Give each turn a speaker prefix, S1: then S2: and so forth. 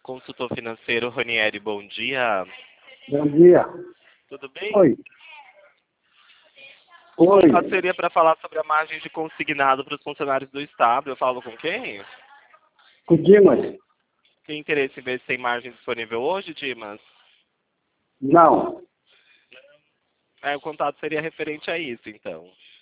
S1: consultor financeiro Ranieri, bom dia.
S2: Bom dia.
S1: Tudo bem?
S2: Oi.
S1: O
S2: Oi.
S1: contato seria para falar sobre a margem de consignado para os funcionários do Estado. Eu falo com quem?
S2: Com Dimas?
S1: Tem interesse em ver se tem margem disponível hoje, Dimas?
S2: Não.
S1: O contato seria referente a isso, então.